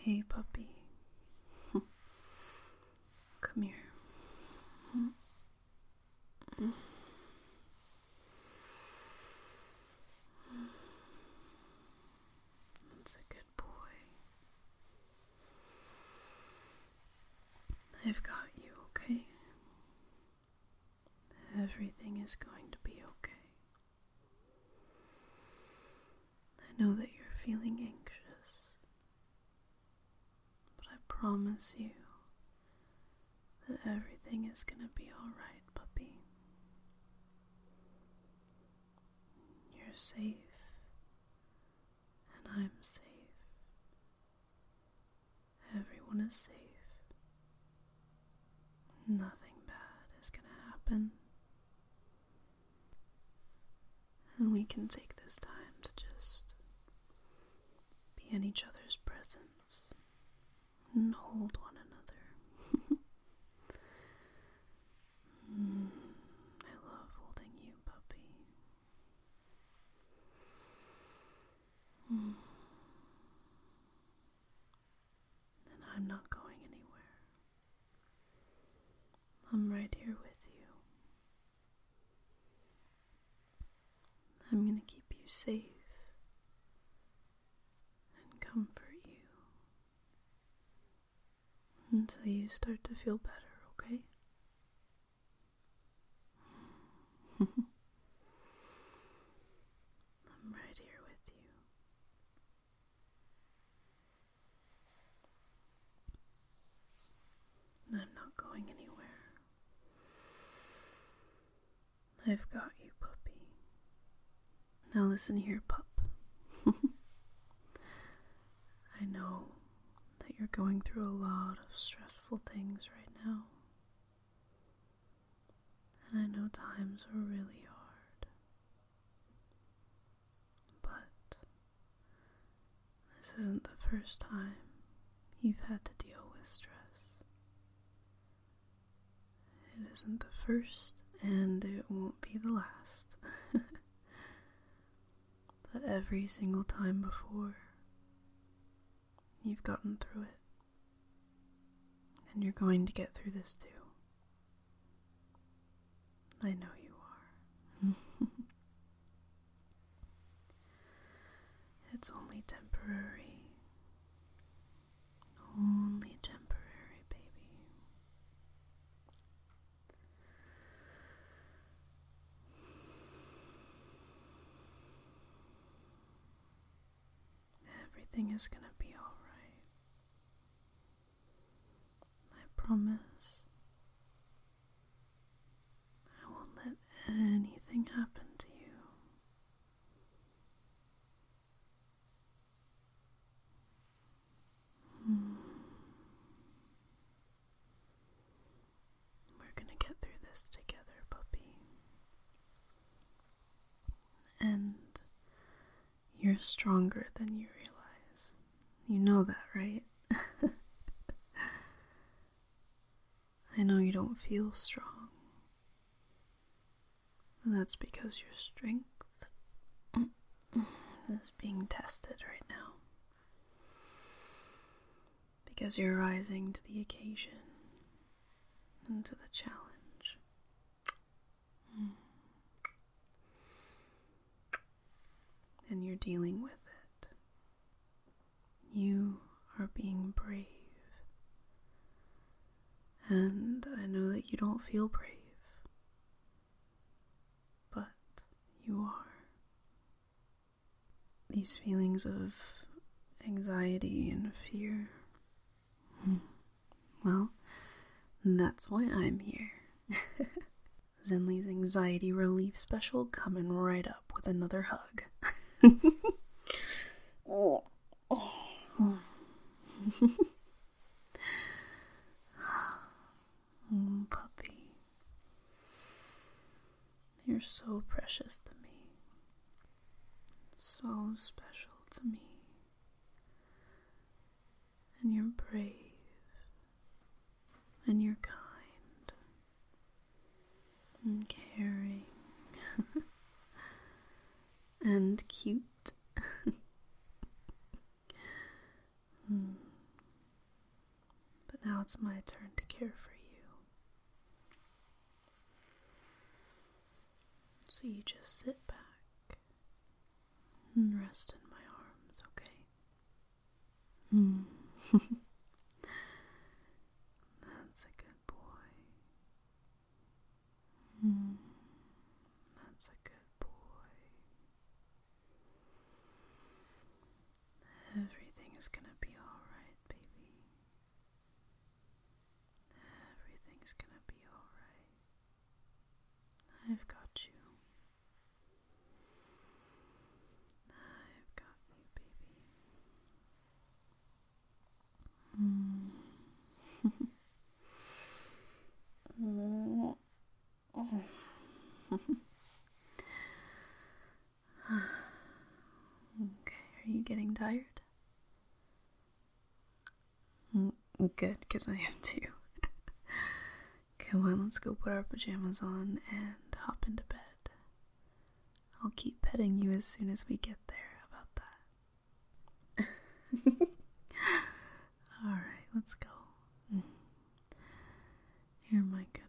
Hey, puppy. Come here. That's a good boy. I've got you, okay? Everything is going to be okay. I know that you're feeling anxious, but I promise you that everything is going to be alright, puppy. You're safe, and I'm safe. Everyone is safe. Nothing bad is going to happen. And we can take this time to just be in each other's presence and hold one another. I love holding you, puppy. And I'm not going anywhere. I'm right here with you. I'm going to keep you safe and comfort you until you start to feel better, okay? I'm right here with you. And I'm not going anywhere. I've got you, puppy. Now listen here, pup. I know that you're going through a lot of stressful things right now. And I know times are really hard. But this isn't the first time you've had to deal with stress. It isn't the first, and it won't be the last. But every single time before, you've gotten through it. And you're going to get through this too. I know you are. It's only temporary. Only temporary, baby. Everything is gonna be alright. I promise. I won't let anything happen to you. We're gonna get through this together, puppy. And you're stronger than you realize. You know that, right? I know you don't feel strong. And that's because your strength is being tested right now. Because you're rising to the occasion and to the challenge. And you're dealing with it. You are being brave. And I know that you don't feel brave. But you are. These feelings of anxiety and fear, well, that's why I'm here. Zenly's anxiety relief special coming right up with another hug. Oh. Puppy. You're so precious to me. So special to me. And you're brave. And you're kind. And caring. And cute. now it's my turn to care for you. So you just sit back and rest in my arms, okay? That's a good boy. That's a good boy. Everything is gonna be alright, baby. Everything's gonna be alright. I've got you. I've got you, baby. Okay, are you getting tired? Good, because I am too. Come on, let's go put our pajamas on and hop into bed. I'll keep petting you as soon as we get there. How about that? Alright, let's go. You're my good